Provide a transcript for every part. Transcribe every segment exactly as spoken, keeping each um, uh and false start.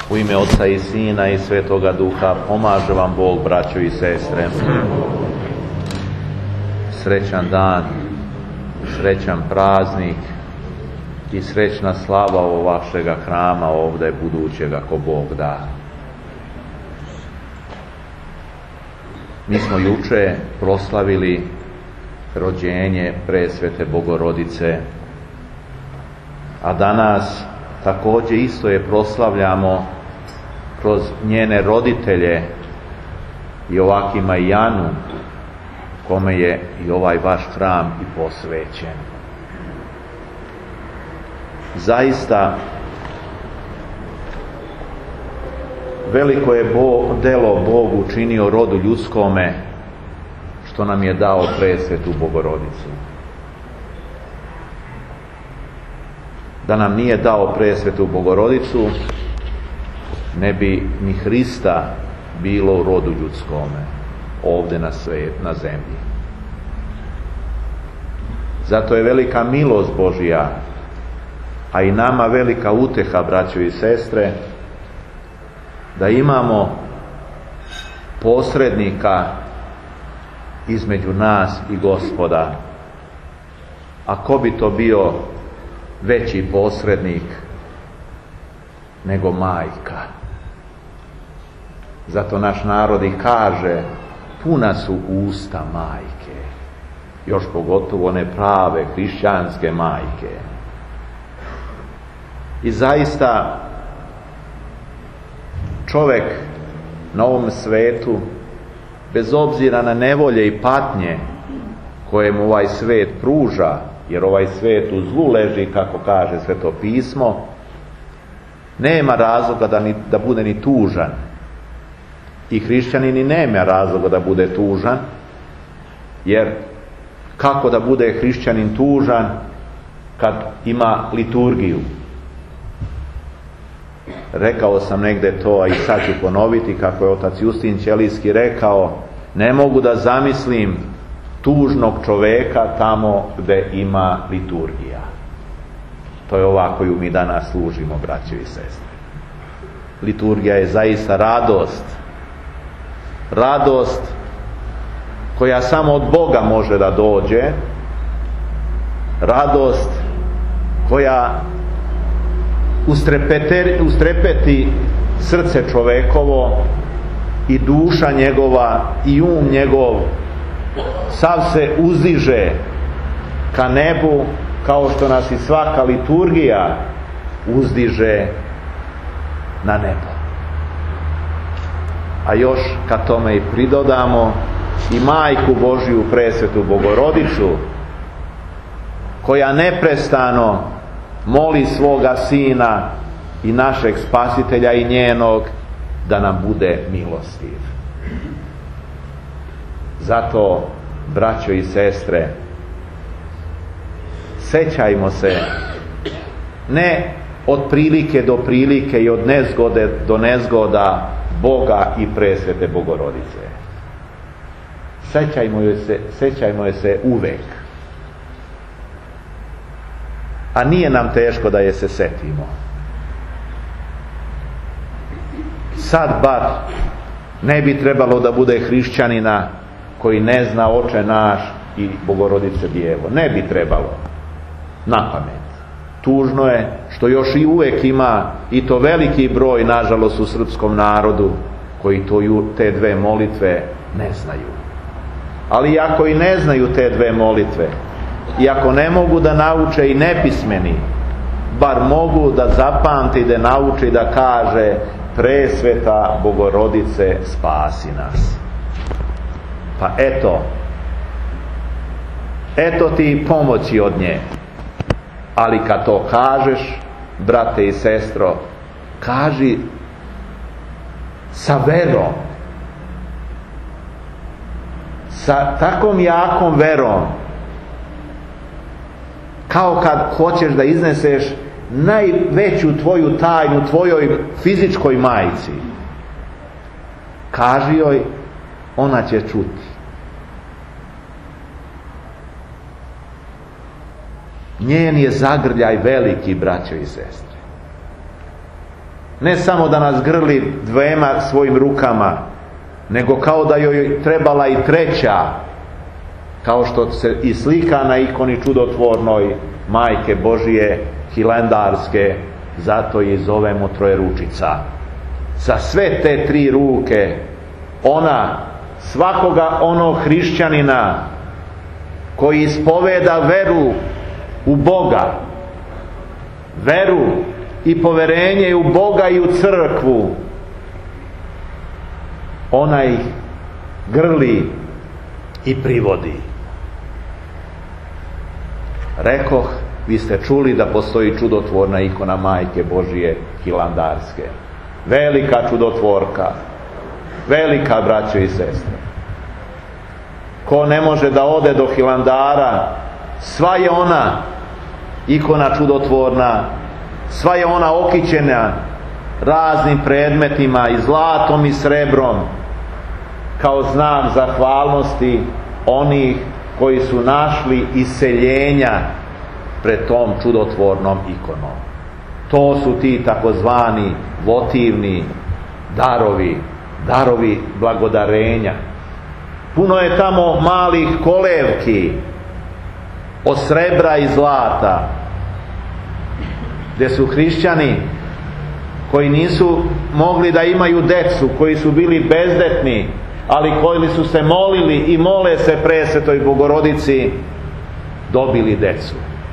U ime Oca i Sina i Svetoga Duha, pomaže vam Bog, braćo i sestre. Srećan dan, srećan praznik i srećna slava ovo vašega hrama ovdje budućeg, ako Bog da. Mi smo juče proslavili rođenje presvete Bogorodice, a danas također isto je proslavljamo kroz njene roditelje Joakima i Janu, kome je i ovaj vaš hram i posvećen. Zaista veliko je Bo, delo Bog učinio rodu ljudskome što nam je dao presvetu Bogorodicu. Da nam nije dao presvetu Bogorodicu, ne bi ni Hrista bilo u rodu ljudskome, ovdje na svijet, na zemlji. Zato je velika milost Božja, a i nama velika uteha, braćo i sestre, da imamo posrednika između nas i Gospoda. A ko bi to bio veći posrednik nego majka? Zato naš narod i kaže, puna su usta majke, još pogotovo one prave hrišćanske majke. I zaista čovjek na ovom svetu, bez obzira na nevolje i patnje koje mu ovaj svet pruža, jer ovaj svet u zlu leži, kako kaže Sveto pismo, nema razloga da, ni, da bude ni tužan. I hrišćanin ni nema razloga da bude tužan, jer kako da bude hrišćanin tužan kad ima liturgiju? Rekao sam negdje to, a i sad ću ponoviti, kako je otac Justin Ćelijski rekao, ne mogu da zamislim tužnog čoveka tamo gdje ima liturgija. To je ova koju mi danas služimo, braćo i sestre. Liturgija je zaista radost. Radost koja samo od Boga može da dođe. Radost koja ustrepeti srce čovekovo i duša njegova i um njegov sav se uziže ka nebu, kao što nas i svaka liturgija uzdiže na nebo. A još kad tome i pridodamo i Majku Božju presvetu Bogorodicu, koja neprestano moli svoga Sina i našeg Spasitelja i njenog da nam bude milostiv. Zato, braćo i sestre, sećajmo se ne od prilike do prilike i od nezgode do nezgoda Boga i presvete Bogorodice. Sećajmo je se, sećajmo je se uvek. A nije nam teško da je se setimo. Sad bar ne bi trebalo da bude hrišćanina koji ne zna Oče naš i Bogorodice Djevo. Ne bi trebalo. Na pamet. Tužno je što još i uvijek ima, i to veliki broj, nažalost, u srpskom narodu, koji to, te dve molitve ne znaju. Ali ako i ne znaju te dve molitve, i ako ne mogu da nauče i nepismeni, bar mogu da zapamti, da nauči i da kaže: presveta Bogorodice, spasi nas. Pa eto, eto ti pomoći od nje. Ali kad to kažeš, brate i sestro, kaži sa verom, sa takom jakom verom, kao kad hoćeš da izneseš najveću tvoju tajnu tvojoj fizičkoj majci. Kaži joj, ona će čuti. Njen je zagrljaj veliki, braćo i sestre. ne samo da nas grli dvema svojim rukama, nego kao da joj trebala i treća, kao što se i slika na ikoni čudotvornoj Majke Božije Hilandarske, zato je zovemo Trojeručica. Sa sve te tri ruke ona svakoga onog hrišćanina koji ispoveda veru u Boga, veru i poverenje u Boga i u crkvu, ona ih grli i privodi. Rekoh, vi ste čuli da postoji čudotvorna ikona Majke Božije Hilandarske. Velika čudotvorka, velika, braćo i sestre. Ko ne može da ode do Hilandara, sva je ona ikona čudotvorna, sva je ona okićena raznim predmetima i zlatom i srebrom, kao znak zahvalnosti onih koji su našli iseljenja pred tom čudotvornom ikonom. To su ti takozvani votivni darovi, darovi blagodarenja. Puno je tamo malih kolevki od srebra i zlata, gdje su hrišćani koji nisu mogli da imaju decu, koji su bili bezdetni, ali koji su se molili i mole se presvetoj Bogorodici, dobili decu.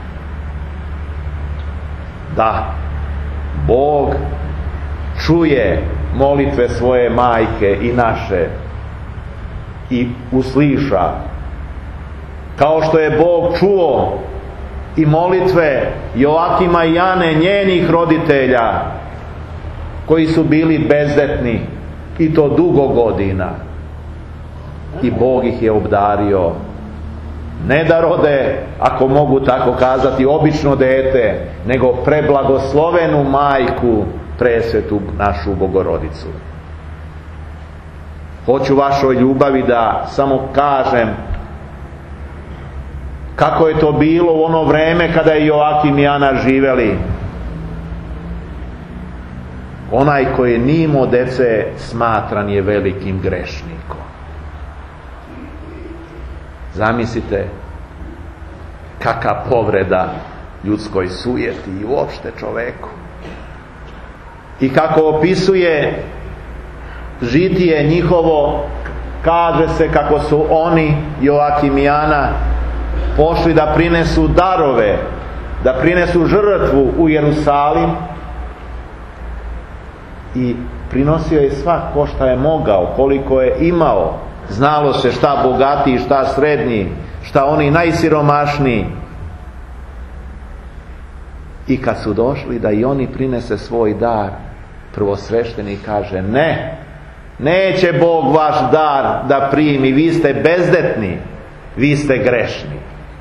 Da, Bog čuje molitve svoje majke i naše i usliša, kao što je Bog čuo i molitve Joakima i Ane, njenih roditelja, koji su bili bezdetni i to dugo godina, i Bog ih je obdario, ne da rode, ako mogu tako kazati, obično dete, nego preblagoslovenu majku, presvetu našu Bogorodicu. Hoću vašoj ljubavi da samo kažem kako je to bilo u ono vreme kada je Joakim i Ana živeli. Onaj koji nije imao dece smatran je velikim grešnikom. Zamislite kakva povreda ljudskoj sujeti i uopšte čoveku. I kako opisuje žitije njihovo, kaže se kako su oni, Joakim i Ana, pošli da prinesu darove, da prinesu žrtvu u Jerusalim, i prinosio je svako šta je mogao, koliko je imao. Znalo se šta bogatiji, šta srednji, šta oni najsiromašniji. I kad su došli da i oni prinese svoj dar, prvosveštenik kaže: ne, neće Bog vaš dar da primi, vi ste bezdetni, vi ste grešni.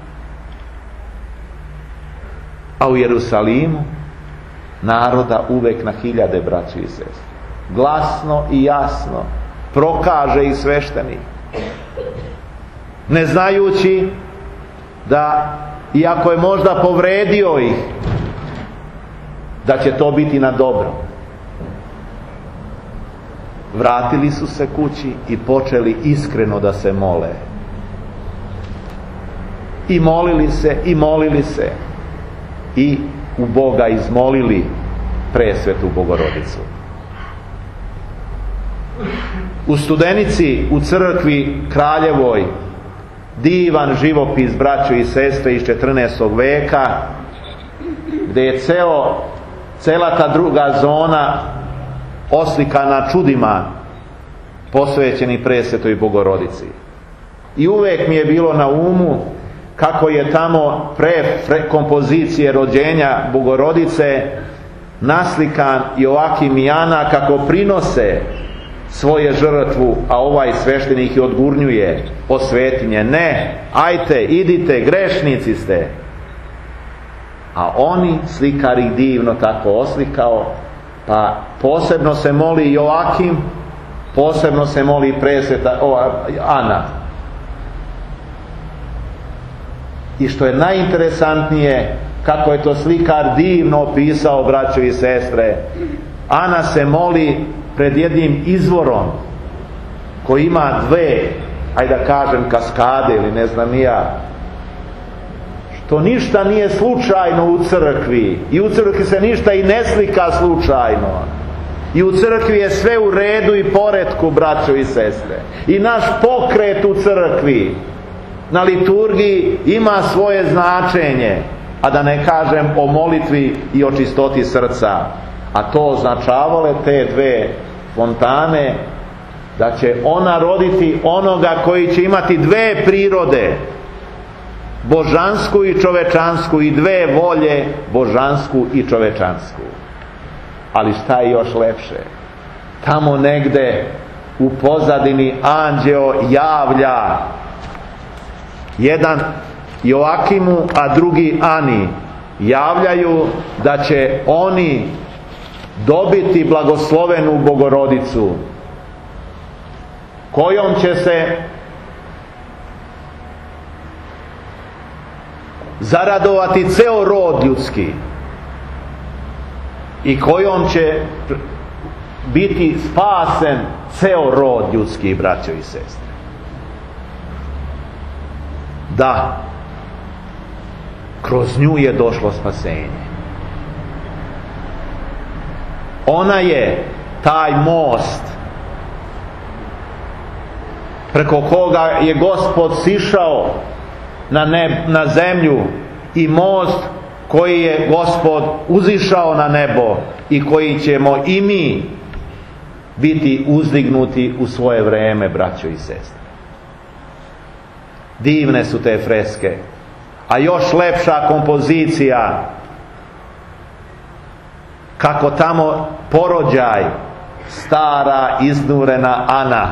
A u Jerusalimu naroda uvek na hiljade, braći i sestre. Glasno i jasno prokaže i sveštenik, ne znajući da, iako je možda povredio ih, da će to biti na dobro. Vratili su se kući i počeli iskreno da se mole. I molili se, i molili se, i u Boga izmolili presvetu Bogorodicu. U Studenici, u crkvi Kraljevoj, divan živopis, braćo i sestre, iz četrnaestog veka, gdje je ceo, cela ta druga zona oslikana čudima posvećeni presvetoj Bogorodici. I uvek mi je bilo na umu kako je tamo pre, pre kompozicije rođenja Bogorodice naslikan Joakim i Ana kako prinose svoje žrtvu, a ovaj sveštenik je odgurnjuje o svetinje: ne, ajte, idite, grešnici ste. A oni, slikar ih divno tako oslikao, pa posebno se moli Joakim, posebno se moli presveta o, Ana. I što je najinteresantnije, kako je to slikar divno opisao, braćo i sestre, Ana se moli pred jednim izvorom koji ima dve, ajde da kažem, kaskade ili ne znam ni ja, što ništa nije slučajno u crkvi, i u crkvi se ništa i ne slika slučajno, i u crkvi je sve u redu i poretku, braćo i sestre, i naš pokret u crkvi na liturgiji ima svoje značenje, a da ne kažem o molitvi i o čistoti srca. A to označavale te dve fontane, da će ona roditi onoga koji će imati dve prirode, božansku i čovečansku, i dve volje, božansku i čovečansku. Ali šta je još lepše? Tamo negde u pozadini anđeo javlja, jedan Joakimu, a drugi Ani, javljaju da će oni dobiti blagoslovenu Bogorodicu, kojom će se zaradovati ceo rod ljudski i kojom će biti spasen ceo rod ljudski, braćo i sestre. Da, kroz nju je došlo spasenje. Ona je taj most preko koga je Gospod sišao na, neb, na zemlju, i most koji je Gospod uzišao na nebo i koji ćemo i mi biti uzdignuti u svoje vreme, braćo i sestre. Divne su te freske, a još lepša kompozicija, kako tamo porođaj, stara iznurena Ana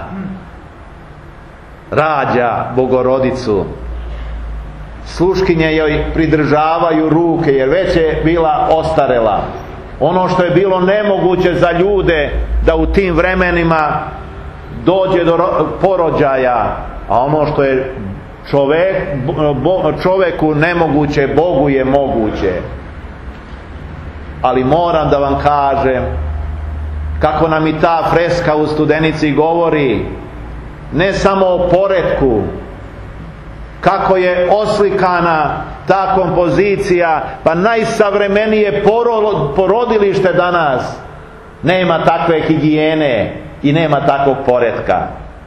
rađa Bogorodicu. Sluškinje joj pridržavaju ruke, jer već je bila ostarela. Ono što je bilo nemoguće za ljude da u tim vremenima dođe do porođaja, a ono što je čovek, bo, čoveku nemoguće, Bogu je moguće. Ali moram da vam kažem, kako nam i ta freska u Studenici govori, ne samo o poretku, kako je oslikana ta kompozicija, pa najsavremenije porodilište danas nema takve higijene i nema takvog poretka.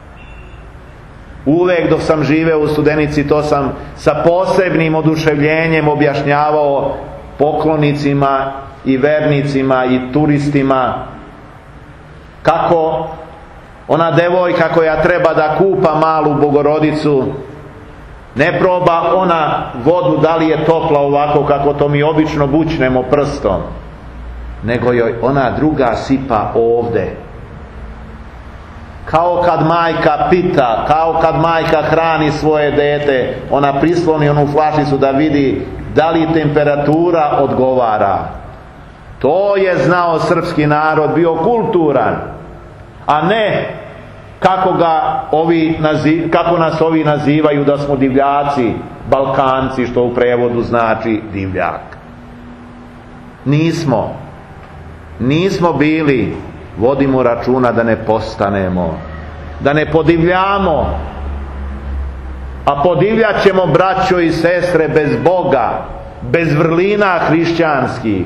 Uvek dok sam živeo u Studenici, to sam sa posebnim oduševljenjem objašnjavao poklonicima i vernicima i turistima, kako ona devojka koja treba da kupa malu Bogorodicu, ne proba ona vodu da li je topla ovako kako to mi obično bućnemo prstom, nego joj ona druga sipa ovde. Kao kad majka pita, kao kad majka hrani svoje dete, ona prisloni onu flašicu da vidi da li temperatura odgovara. To je znao srpski narod, bio kulturan, a ne kako ga ovi naziv, kako nas ovi nazivaju da smo divljaci, Balkanci, što u prevodu znači divljak. Nismo. Nismo bili. Vodimo računa da ne postanemo, da ne podivljamo. A podivljat ćemo, braćo i sestre, bez Boga, bez vrlina hrišćanskih,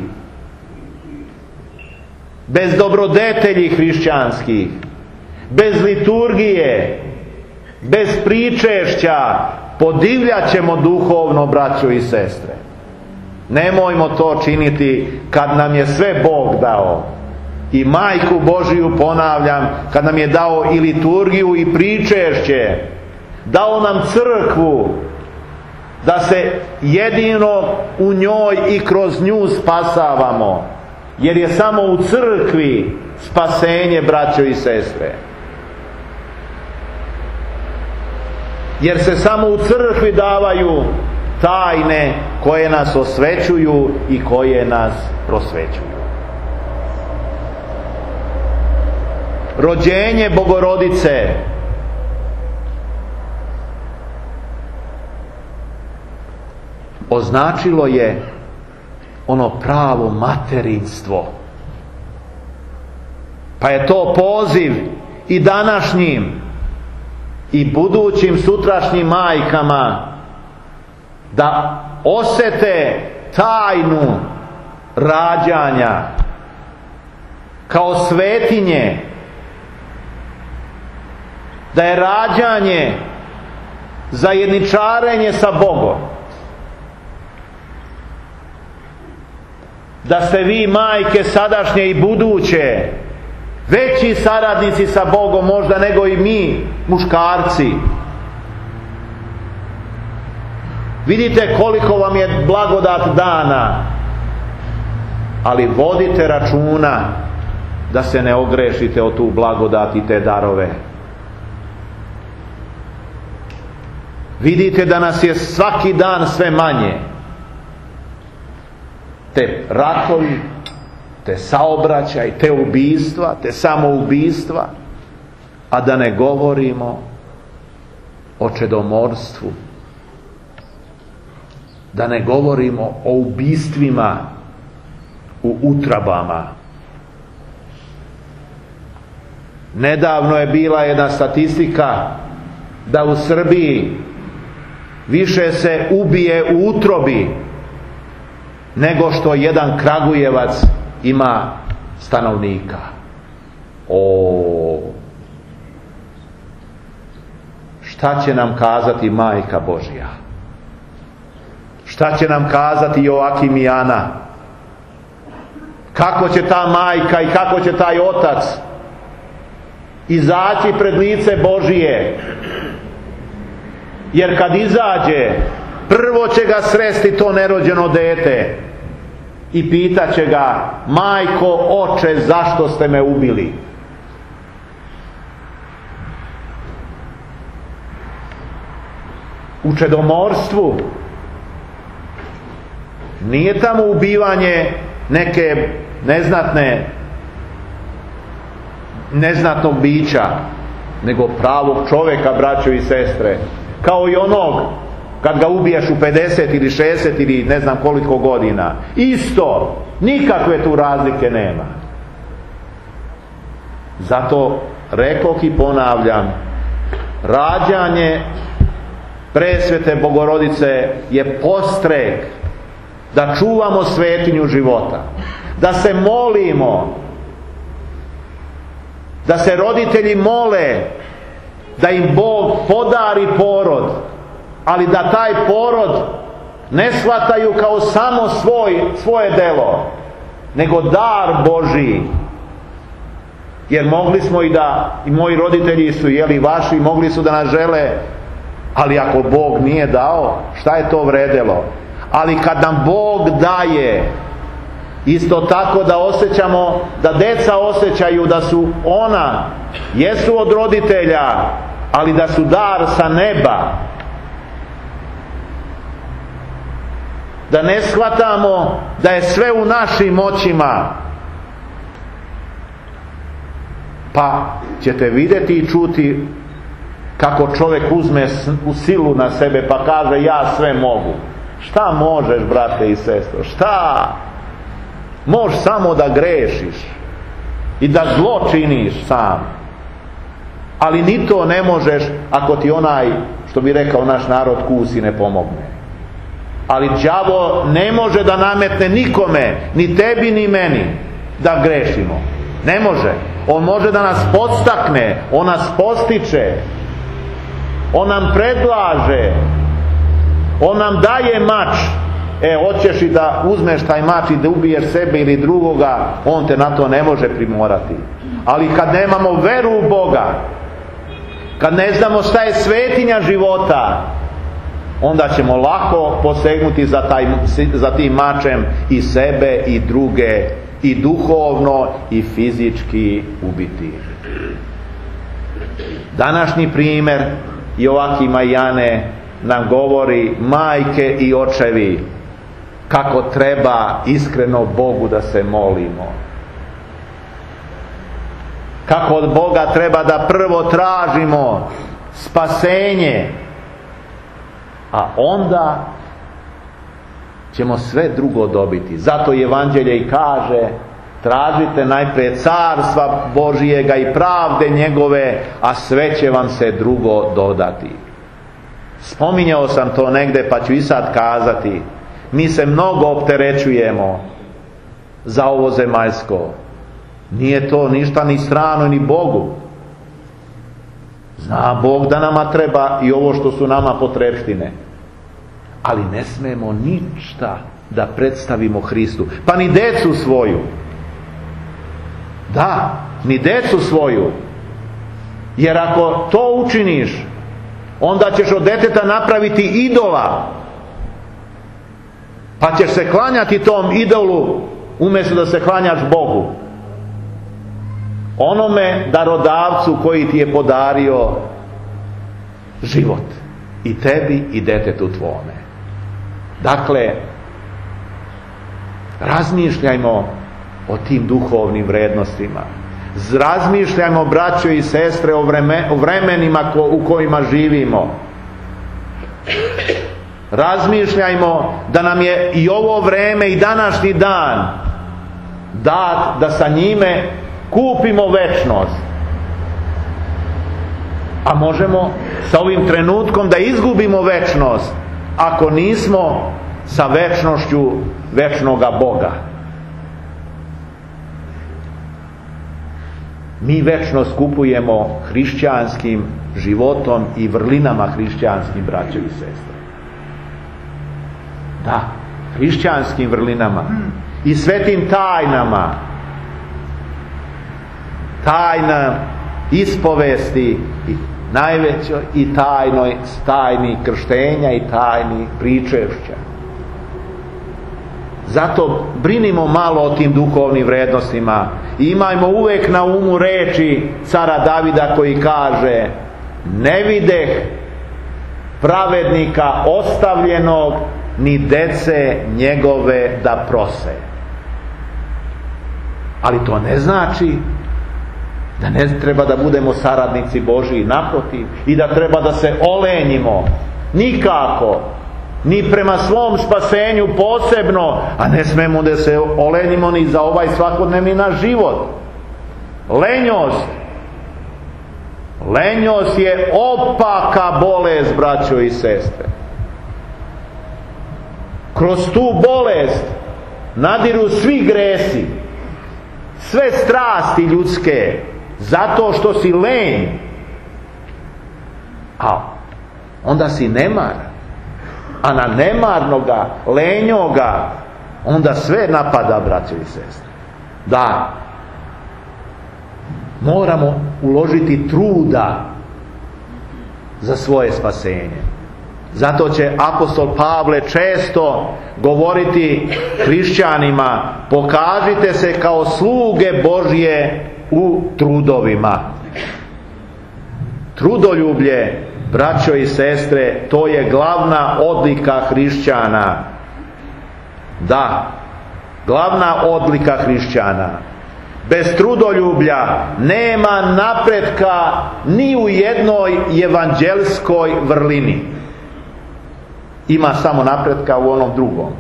bez dobrodetelji hrišćanskih, bez liturgije, bez pričešća. Podivljat ćemo duhovno, braćo i sestre. Nemojmo to činiti kad nam je sve Bog dao. I Majku Božiju, ponavljam, kad nam je dao i liturgiju i pričešće, dao nam crkvu, da se jedino u njoj i kroz nju spasavamo, jer je samo u crkvi spasenje, braćo i sestre. Jer se samo u crkvi davaju tajne koje nas osvećuju i koje nas prosvećuju. Rođenje Bogorodice označilo je ono pravo materinstvo. Pa je to poziv i današnjim i budućim sutrašnjim majkama da osjete tajnu rađanja kao svetinje, da je rađanje zajedničarenje sa Bogom, da ste vi majke sadašnje i buduće veći saradnici sa Bogom možda nego i mi muškarci. Vidite koliko vam je blagodat dana, ali vodite računa da se ne ogrešite o tu blagodat i te darove. Vidite da nas je svaki dan sve manje. Te ratovi, te saobraćaj, te ubijstva, te samoubijstva, a da ne govorimo o čedomorstvu, da ne govorimo o ubijstvima u utrabama. Nedavno je bila jedna statistika da u Srbiji više se ubije u utrobi nego što jedan Kragujevac ima stanovnika. O, šta će nam kazati Majka Božja? Šta će nam kazati Joakim i Ana? Kako će ta majka i kako će taj otac izaći pred lice Božije? Jer kad izađe, prvo će ga sresti to nerođeno dete i pitaće ga: majko, oče, zašto ste me ubili? U čedomorstvu nije tamo ubivanje neke neznatne neznatnog bića, nego pravog čovjeka, braćo i sestre. Kao i onog kad ga ubiješ u pedeset ili šezdeset ili ne znam koliko godina. Isto, nikakve tu razlike nema. Zato rekoh i ponavljam, rađanje presvete Bogorodice je postrek da čuvamo svetinju života, da se molimo, da se roditelji mole da im Bog podari porod, ali da taj porod ne shvataju kao samo svoj, svoje delo, nego dar Božji. Jer mogli smo i da, i moji roditelji su jeli vaši, mogli su da nas žele, ali ako Bog nije dao, šta je to vredelo? Ali kad nam Bog daje, isto tako da osjećamo, da deca osjećaju da su ona, jesu od roditelja, ali da su dar sa neba. Da ne shvatamo da je sve u našim moćima. Pa ćete vidjeti i čuti kako čovjek uzme u silu na sebe pa kaže: ja sve mogu. Šta možeš, brate i sestro? Šta? Možeš samo da grešiš i da zlo činiš sam. Ali ni to ne možeš ako ti onaj, što bi rekao naš narod, kusi ne pomogne. Ali đavo ne može da nametne nikome, ni tebi ni meni, da grešimo. Ne može. On može da nas podstakne, on nas postiče, on nam predlaže, on nam daje mač. E, hoćeš i da uzmeš taj mač i da ubiješ sebe ili drugoga, on te na to ne može primorati. Ali kad nemamo veru u Boga, kad ne znamo šta je svetinja života, onda ćemo lako posegnuti za, taj, za tim mačem i sebe i druge, i duhovno i fizički ubiti. Današnji primjer Joakima i Ane nam govori, majke i očevi, kako treba iskreno Bogu da se molimo. Kako od Boga treba da prvo tražimo spasenje, a onda ćemo sve drugo dobiti. Zato Evanđelje i kaže: Tražite najprije carstva Božijega i pravde njegove, a sve će vam se drugo dodati. Spominjao sam to negdje, pa ću i sad kazati. Mi se mnogo opterećujemo za ovo zemaljsko. Nije to ništa ni strano ni Bogu. Zna Bog da nama treba i ovo što su nama potrebštine. Ali ne smemo ništa da predstavimo Hristu. Pa ni decu svoju. Da, ni decu svoju. Jer ako to učiniš, onda ćeš od deteta napraviti idola. Pa ćeš se klanjati tom idolu umjesto da se klanjaš Bogu. Onome darodavcu koji ti je podario život. I tebi i detetu tvome. Dakle, razmišljajmo o tim duhovnim vrednostima. Razmišljajmo, braćo i sestre, o, vreme, o vremenima ko, u kojima živimo. Razmišljajmo da nam je i ovo vreme i današnji dan dat da sa njime kupimo večnost. A možemo sa ovim trenutkom da izgubimo večnost ako nismo sa večnošću večnoga Boga. Mi večnost kupujemo hrišćanskim životom i vrlinama hrišćanskim, braćo i sestre. Da, hrišćanskim vrlinama i svetim tajnama. Tajna ispovesti i najvećoj i tajnoj tajni krštenja i tajni pričešća. Zato brinimo malo o tim duhovnim vrednostima i imajmo uvijek na umu reči cara Davida koji kaže: ne videh pravednika ostavljenog, ni dece njegove da prose. Ali to ne znači da ne treba da budemo saradnici Božiji, naprotiv, i da treba da se olenjimo. Nikako. Ni prema svom spasenju posebno, a ne smemo da se olenjimo ni za ovaj svakodnevni naš život. Lenjost. Lenjost je opaka bolest, braćo i sestre. Kroz tu bolest nadiru svi gresi, sve strasti ljudske, zato što si lenj. A onda si nemar. A na nemarnoga, lenjoga, onda sve napada, braćo i sestre. Da, moramo uložiti truda za svoje spasenje. Zato će apostol Pavle često govoriti hrišćanima: pokažite se kao sluge Božje u trudovima. Trudoljublje, braćo i sestre, to je glavna odlika hrišćana. Da, glavna odlika hrišćana. Bez trudoljublja nema napretka ni u jednoj evanđelskoj vrlini. Ima samo napretka u onom drugom.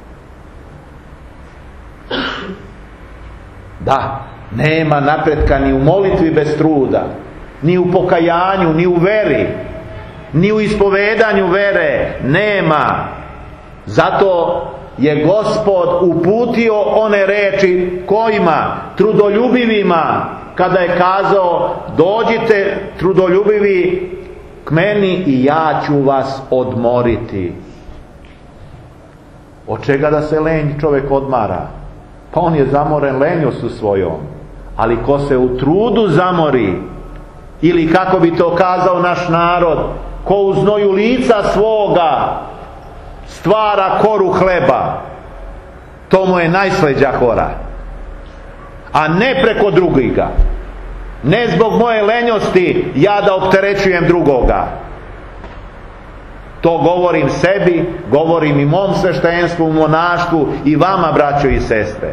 Da, nema napretka ni u molitvi bez truda, ni u pokajanju, ni u veri, ni u ispovedanju vere. Nema. Zato je Gospod uputio one reči kojima? Trudoljubivima, kada je kazao: dođite trudoljubivi k meni i ja ću vas odmoriti. Od čega da se lenj čovjek odmara? Pa on je zamoren lenjostu svojom. Ali ko se u trudu zamori, ili kako bi to kazao naš narod, ko u znoju lica svoga stvara koru hleba, to mu je najslađa kora. A ne preko drugiga. Ne zbog moje lenjosti ja da opterećujem drugoga. To govorim sebi, govorim i mom sveštenstvu, monaštvu i vama, braćo i sestre.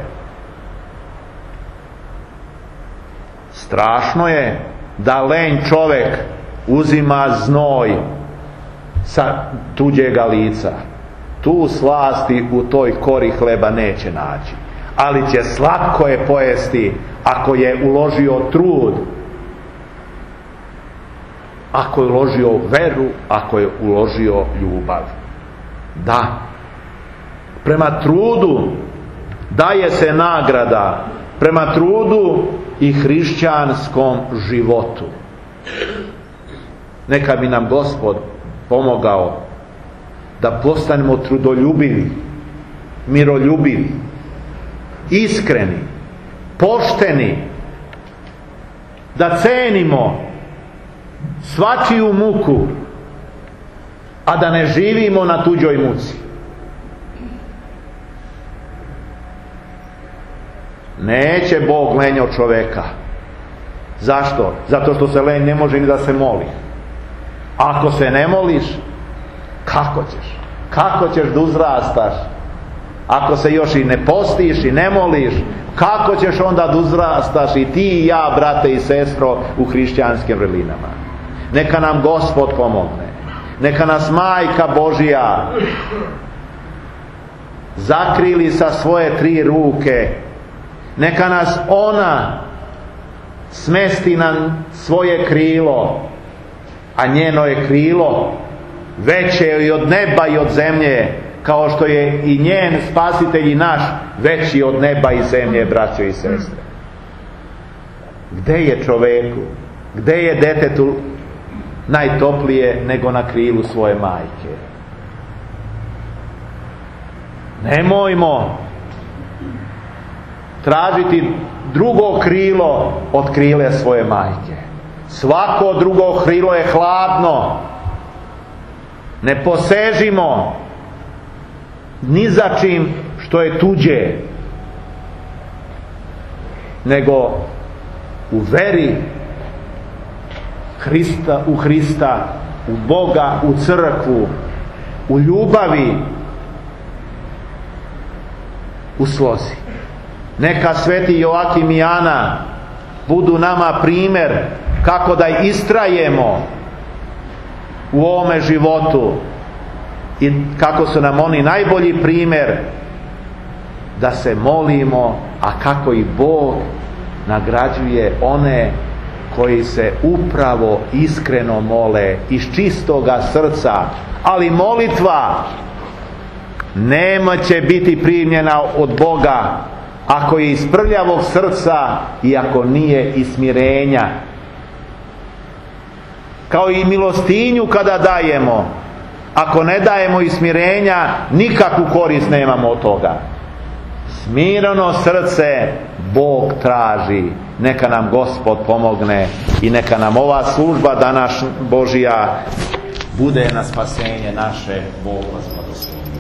Strašno je da lenj čovjek uzima znoj sa tuđega lica. Tu slasti u toj kori hleba neće naći. ali će slatko je pojesti ako je uložio trud, ako je uložio veru, ako je uložio ljubav. Da, prema trudu daje se nagrada, prema trudu i hrišćanskom životu. Neka bi nam Gospod pomogao da postanemo trudoljubivi, miroljubivi, iskreni, pošteni, da cenimo svačiju muku, a da ne živimo na tuđoj muci. Neće Bog lenj od čoveka. Zašto? Zato što se lenj ne može ni da se moli. Ako se ne moliš, kako ćeš? Kako ćeš da uzrastaš? Ako se još i ne postiš i ne moliš, kako ćeš onda da uzrastaš i ti i ja, brate i sestro, u hrišćanskim vrlinama? Neka nam Gospod pomogne. Neka nas Majka Božija zakrili sa svoje tri ruke. Neka nas ona smesti na svoje krilo, a njeno je krilo veće i od neba i od zemlje, kao što je i njen Spasitelj i naš veći od neba i zemlje, braćo i sestre. Gde je čoveku, gde je detetu najtoplije nego na krilu svoje majke? Nemojmo tražiti drugo krilo od krile svoje majke. Svako drugo krilo je hladno. Ne posežimo ni za čim što je tuđe, nego u veri Hrista, u Hrista, u Boga, u crkvu, u ljubavi, u slozi. Neka sveti Joakim i Ana budu nama primjer kako da istrajemo u ovome životu i kako su nam oni najbolji primjer da se molimo, a kako i Bog nagrađuje one koji se upravo iskreno mole iz čistoga srca. Ali molitva nema će biti primljena od Boga ako je iz prljavog srca i ako nije iz smirenja. Kao i milostinju kada dajemo, ako ne dajemo iz smirenja, nikakvu korist nemamo od toga. Smireno srce Bog traži. Neka nam Gospod pomogne i neka nam ova služba danas Božja bude na spasenje naše. Bog vas blagoslovi.